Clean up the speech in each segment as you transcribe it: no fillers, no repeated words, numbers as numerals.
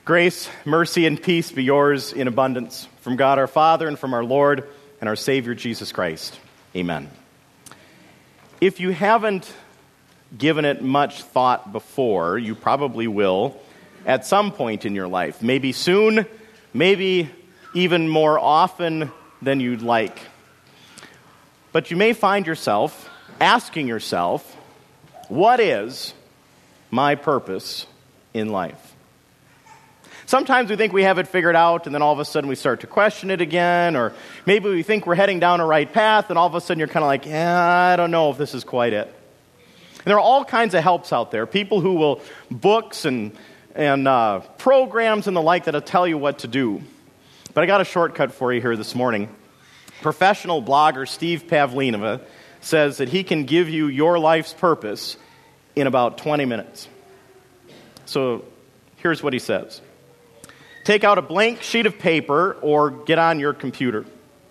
Grace, mercy, and peace be yours in abundance from God our Father and from our Lord and our Savior Jesus Christ. Amen. If you haven't given it much thought before, you probably will at some point in your life. Maybe soon, maybe even more often than you'd like. But you may find yourself asking yourself, what is my purpose in life? Sometimes we think we have it figured out, and then all of a sudden we start to question it again, or maybe we think we're heading down a right path, and all of a sudden you're kind of like, I don't know if this is quite it. And there are all kinds of helps out there, people who will, books and programs and the like that'll tell you what to do. But I got a shortcut for you here this morning. Professional blogger Steve Pavlinova says that he can give you your life's purpose in about 20 minutes. So here's what he says. Take out a blank sheet of paper or get on your computer.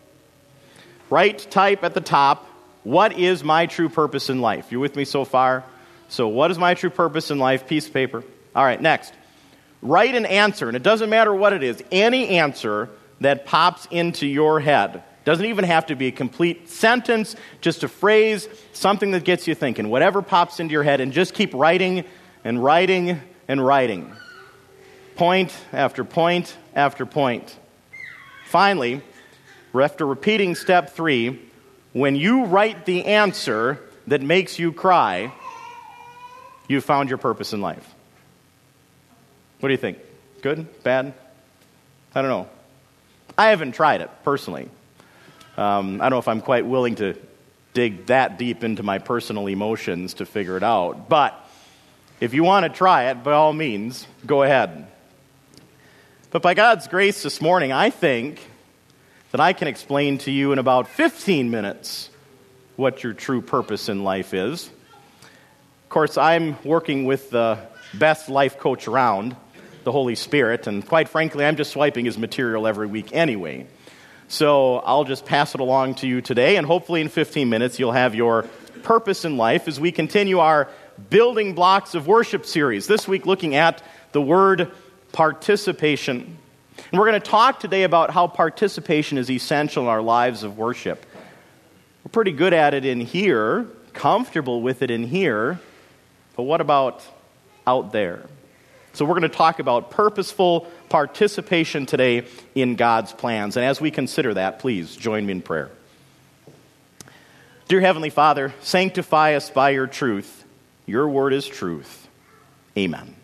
Type at the top, what is my true purpose in life? You with me so far? So what is my true purpose in life? Piece of paper. All right, next. Write an answer, and it doesn't matter what it is. Any answer that pops into your head. Doesn't even have to be a complete sentence, just a phrase, something that gets you thinking. Whatever pops into your head, and just keep writing and writing and writing. Point after point after point. Finally, after repeating step 3, when you write the answer that makes you cry, you've found your purpose in life. What do you think? Good? Bad? I don't know. I haven't tried it, personally. I don't know if I'm quite willing to dig that deep into my personal emotions to figure it out. But if you want to try it, by all means, go ahead. But by God's grace this morning, I think that I can explain to you in about 15 minutes what your true purpose in life is. Of course, I'm working with the best life coach around, the Holy Spirit, and quite frankly, I'm just swiping his material every week anyway. So I'll just pass it along to you today, and hopefully in 15 minutes you'll have your purpose in life as we continue our Building Blocks of Worship series. This week looking at the word participation. And we're going to talk today about how participation is essential in our lives of worship. We're pretty good at it in here, comfortable with it in here, but what about out there? So we're going to talk about purposeful participation today in God's plans. And as we consider that, please join me in prayer. Dear Heavenly Father, sanctify us by your truth. Your word is truth. Amen.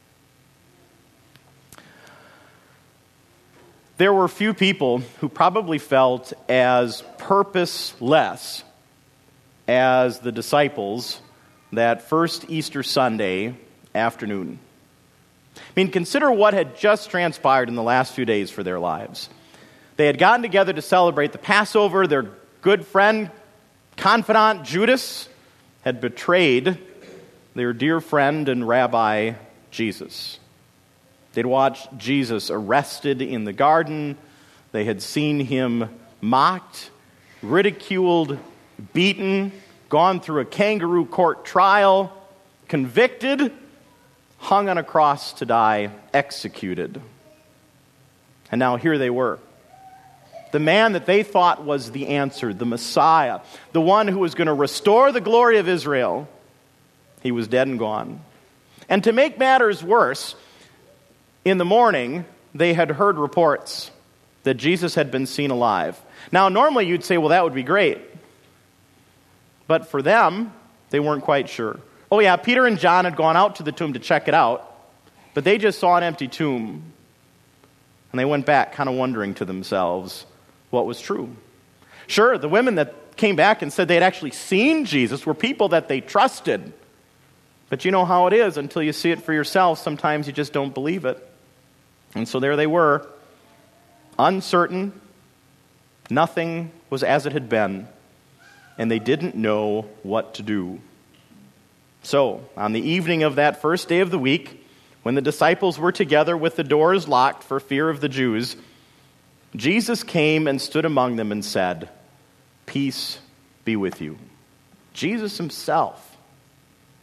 There were few people who probably felt as purposeless as the disciples that first Easter Sunday afternoon. I mean, consider what had just transpired in the last few days for their lives. They had gotten together to celebrate the Passover. Their good friend, confidant Judas had betrayed their dear friend and rabbi, Jesus. They'd watched Jesus arrested in the garden. They had seen him mocked, ridiculed, beaten, gone through a kangaroo court trial, convicted, hung on a cross to die, executed. And now here they were. The man that they thought was the answer, the Messiah, the one who was going to restore the glory of Israel, he was dead and gone. And to make matters worse, in the morning, they had heard reports that Jesus had been seen alive. Now, normally you'd say, well, that would be great. But for them, they weren't quite sure. Oh yeah, Peter and John had gone out to the tomb to check it out, but they just saw an empty tomb. And they went back kind of wondering to themselves what was true. Sure, the women that came back and said they had actually seen Jesus were people that they trusted. But you know how it is, until you see it for yourself, sometimes you just don't believe it. And so there they were, uncertain, nothing was as it had been, and they didn't know what to do. So, on the evening of that first day of the week, when the disciples were together with the doors locked for fear of the Jews, Jesus came and stood among them and said, "Peace be with you." Jesus himself.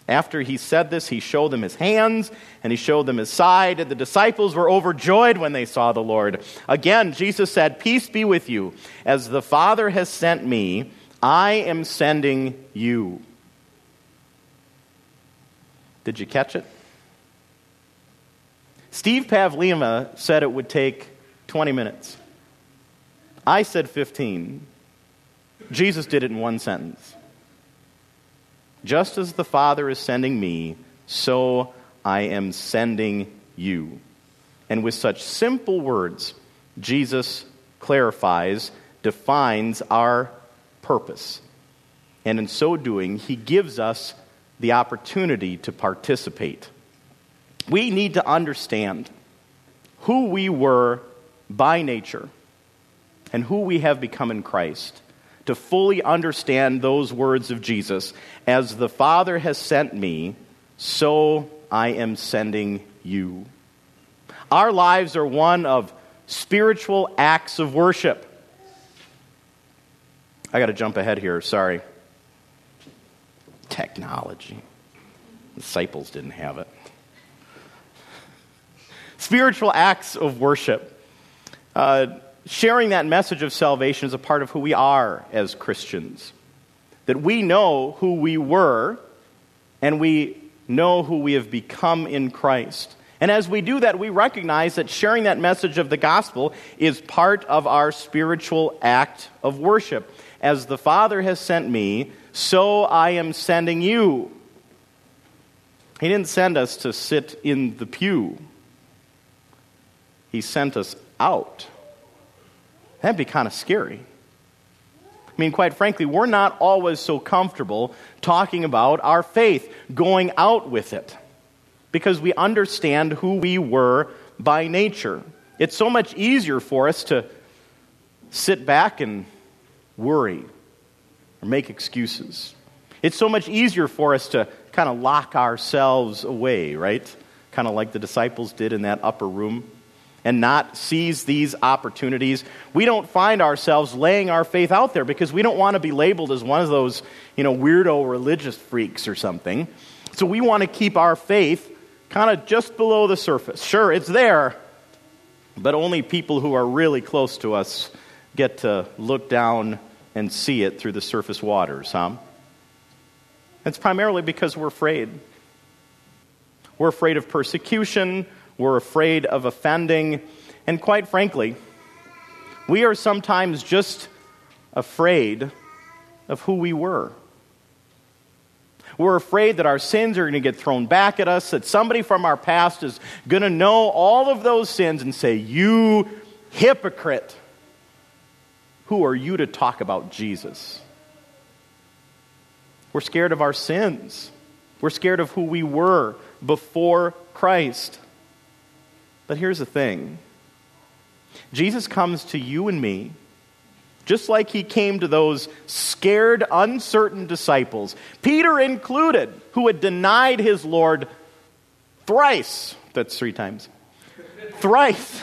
After he said this, he showed them his hands, and he showed them his side, and the disciples were overjoyed when they saw the Lord. Again, Jesus said, "Peace be with you. As the Father has sent me, I am sending you." Did you catch it? Steve Pavlima said it would take 20 minutes. I said 15. Jesus did it in one sentence. Just as the Father is sending me, so I am sending you. And with such simple words, Jesus clarifies, defines our purpose. And in so doing, he gives us the opportunity to participate. We need to understand who we were by nature and who we have become in Christ to fully understand those words of Jesus. As the Father has sent me, so I am sending you. Our lives are one of spiritual acts of worship. I got to jump ahead here, sorry. Technology. Disciples didn't have it. Spiritual acts of worship. Sharing that message of salvation is a part of who we are as Christians. That we know who we were, and we know who we have become in Christ. And as we do that, we recognize that sharing that message of the gospel is part of our spiritual act of worship. As the Father has sent me, so I am sending you. He didn't send us to sit in the pew. He sent us out. That'd be kind of scary. I mean, quite frankly, we're not always so comfortable talking about our faith, going out with it, because we understand who we were by nature. It's so much easier for us to sit back and worry or make excuses. It's so much easier for us to kind of lock ourselves away, right? Kind of like the disciples did in that upper room, and not seize these opportunities. We don't find ourselves laying our faith out there because we don't want to be labeled as one of those, weirdo religious freaks or something. So we want to keep our faith kind of just below the surface. Sure, it's there, but only people who are really close to us get to look down and see it through the surface waters, huh? It's primarily because we're afraid. We're afraid of persecution. We're afraid of offending. And quite frankly, we are sometimes just afraid of who we were. We're afraid that our sins are going to get thrown back at us, that somebody from our past is going to know all of those sins and say, "You hypocrite, who are you to talk about Jesus?" We're scared of our sins. We're scared of who we were before Christ. But here's the thing. Jesus comes to you and me just like he came to those scared, uncertain disciples, Peter included, who had denied his Lord thrice. That's 3 times. Thrice.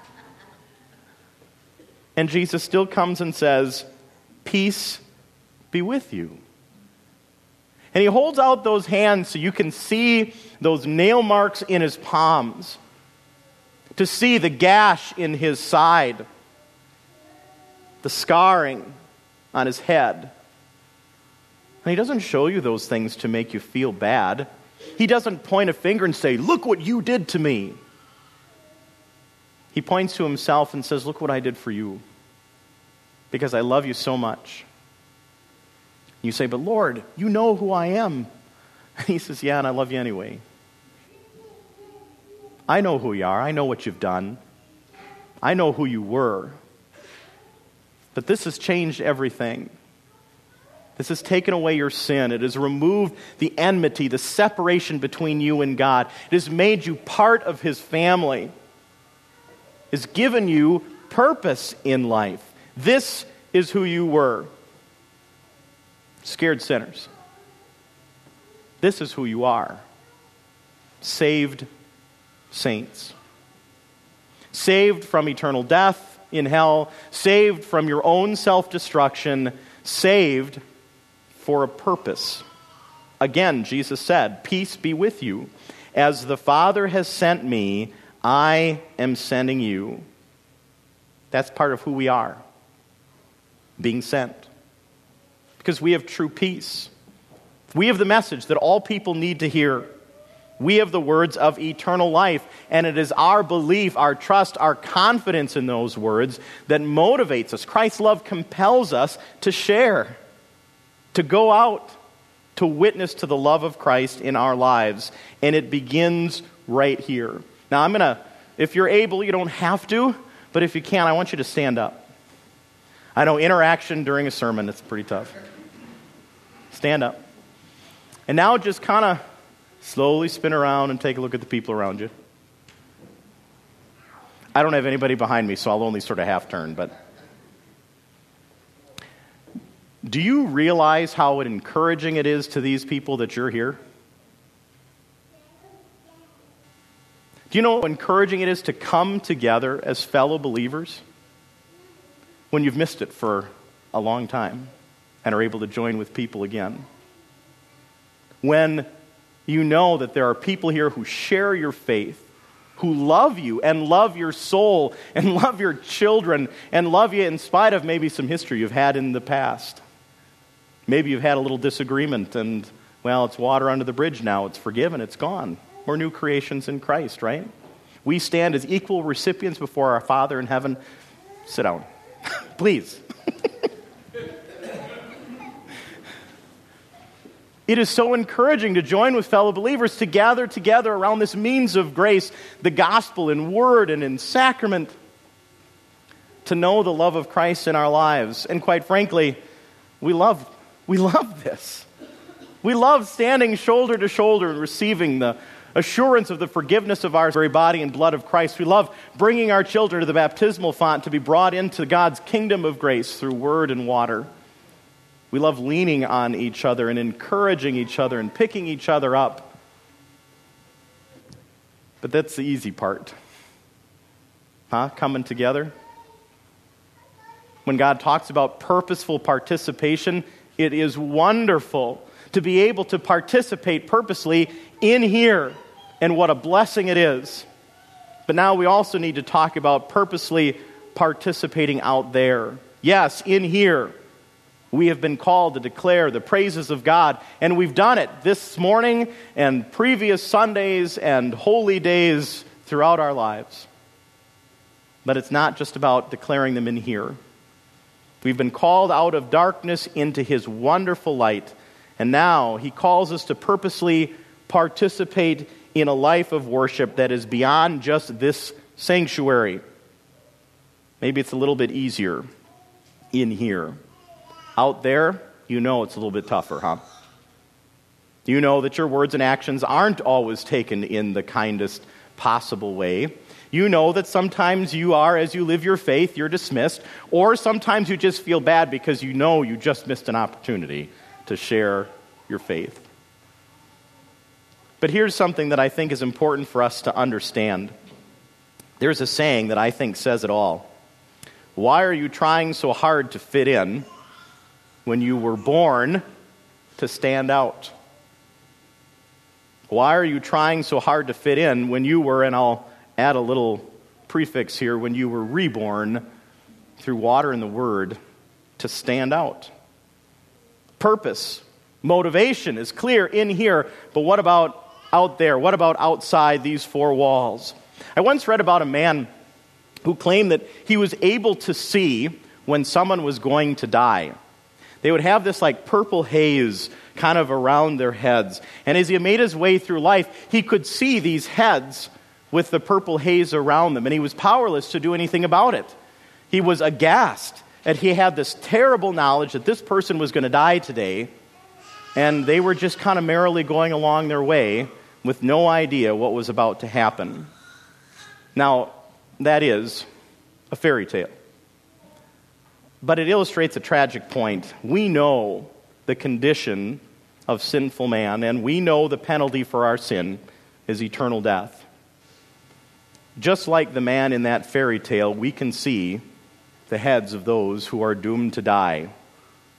And Jesus still comes and says, "Peace be with you." And he holds out those hands so you can see those nail marks in his palms, to see the gash in his side, the scarring on his head. And he doesn't show you those things to make you feel bad. He doesn't point a finger and say, "Look what you did to me." He points to himself and says, "Look what I did for you, because I love you so much." You say, "But Lord, you know who I am." And he says, "Yeah, and I love you anyway. I know who you are. I know what you've done. I know who you were. But this has changed everything. This has taken away your sin. It has removed the enmity, the separation between you and God. It has made you part of his family. It has given you purpose in life. This is who you were. Scared sinners. This is who you are. Saved saints. Saved from eternal death in hell. Saved from your own self-destruction. Saved for a purpose. Again, Jesus said, "Peace be with you. As the Father has sent me, I am sending you." That's part of who we are, being sent. Because we have true peace. We have the message that all people need to hear. We have the words of eternal life, and it is our belief, our trust, our confidence in those words that motivates us. Christ's love compels us to share, to go out, to witness to the love of Christ in our lives, and it begins right here. Now, if you're able, you don't have to, but if you can, I want you to stand up. I know interaction during a sermon, it's pretty tough. Stand up. And now just kind of slowly spin around and take a look at the people around you. I don't have anybody behind me, so I'll only sort of half turn, but do you realize how encouraging it is to these people that you're here? Do you know how encouraging it is to come together as fellow believers when you've missed it for a long time and are able to join with people again? When you know that there are people here who share your faith, who love you and love your soul and love your children and love you in spite of maybe some history you've had in the past. Maybe you've had a little disagreement and, well, it's water under the bridge now. It's forgiven. It's gone. We're new creations in Christ, right? We stand as equal recipients before our Father in heaven. Sit down. Please. It is so encouraging to join with fellow believers, to gather together around this means of grace, the gospel in word and in sacrament, to know the love of Christ in our lives. And quite frankly, we love this. We love standing shoulder to shoulder and receiving the assurance of the forgiveness of our very body and blood of Christ. We love bringing our children to the baptismal font to be brought into God's kingdom of grace through word and water. We love leaning on each other and encouraging each other and picking each other up. But that's the easy part. Coming together. When God talks about purposeful participation, it is wonderful to be able to participate purposely in here, and what a blessing it is. But now we also need to talk about purposely participating out there. Yes, in here, we have been called to declare the praises of God, and we've done it this morning and previous Sundays and holy days throughout our lives. But it's not just about declaring them in here. We've been called out of darkness into His wonderful light, and now He calls us to purposely participate in a life of worship that is beyond just this sanctuary. Maybe it's a little bit easier in here. Out there, you know it's a little bit tougher, huh? You know that your words and actions aren't always taken in the kindest possible way. You know that sometimes you are, as you live your faith, you're dismissed, or sometimes you just feel bad because you know you just missed an opportunity to share your faith. But here's something that I think is important for us to understand. There's a saying that I think says it all. Why are you trying so hard to fit in when you were born to stand out? Why are you trying so hard to fit in when you were, and I'll add a little prefix here, when you were reborn through water and the Word to stand out? Purpose, motivation is clear in here, but what about out there? What about outside these four walls? I once read about a man who claimed that he was able to see when someone was going to die. They would have this like purple haze kind of around their heads. And as he made his way through life, he could see these heads with the purple haze around them, and he was powerless to do anything about it. He was aghast that he had this terrible knowledge that this person was going to die today, and they were just kind of merrily going along their way with no idea what was about to happen. Now, that is a fairy tale. But it illustrates a tragic point. We know the condition of sinful man, and we know the penalty for our sin is eternal death. Just like the man in that fairy tale, we can see the heads of those who are doomed to die.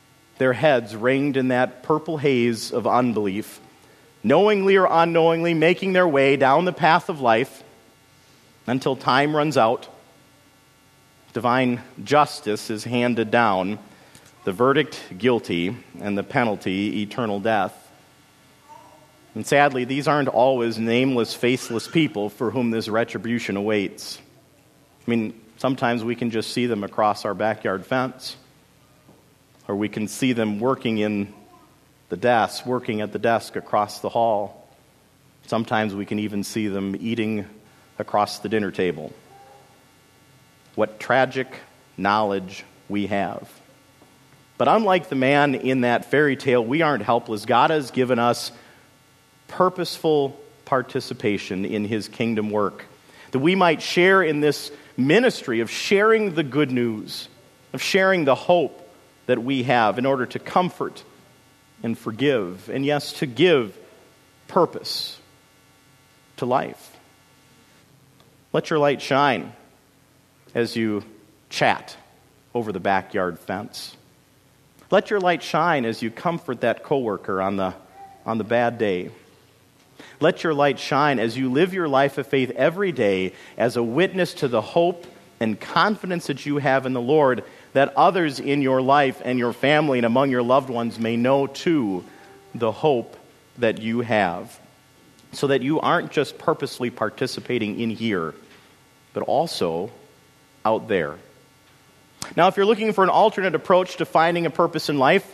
their heads ringed in that purple haze of unbelief, knowingly or unknowingly making their way down the path of life until time runs out. Divine justice is handed down, the verdict guilty, and the penalty eternal death. And sadly, these aren't always nameless, faceless people for whom this retribution awaits. I mean, sometimes we can just see them across our backyard fence, or we can see them working at the desk across the hall. Sometimes we can even see them eating across the dinner table. What tragic knowledge we have. But unlike the man in that fairy tale, we aren't helpless. God has given us purposeful participation in his kingdom work, that we might share in this ministry of sharing the good news, of sharing the hope that we have in order to comfort and forgive, and yes, to give purpose to life. Let your light shine as you chat over the backyard fence. Let your light shine as you comfort that coworker on the bad day. Let your light shine as you live your life of faith every day as a witness to the hope and confidence that you have in the Lord, that others in your life and your family and among your loved ones may know too the hope that you have, so that you aren't just purposely participating in here, but also out there. Now, if you're looking for an alternate approach to finding a purpose in life,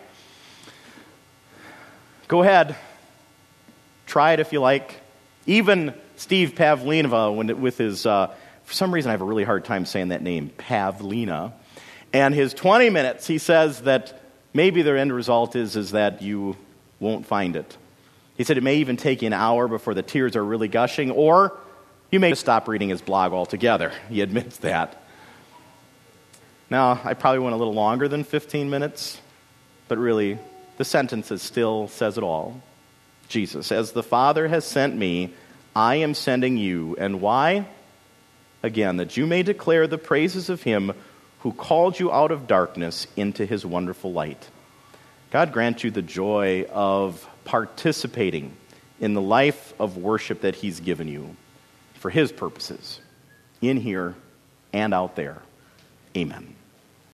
go ahead. Try it if you like. Even Steve Pavlina, with his, for some reason I have a really hard time saying that name, Pavlina, and his 20 minutes, he says that maybe the end result is that you won't find it. He said it may even take you an hour before the tears are really gushing, or you may just stop reading his blog altogether. He admits that. Now, I probably went a little longer than 15 minutes, but really, the sentence still says it all. Jesus, as the Father has sent me, I am sending you. And why? Again, that you may declare the praises of him who called you out of darkness into his wonderful light. God grant you the joy of participating in the life of worship that he's given you for his purposes, in here and out there. Amen.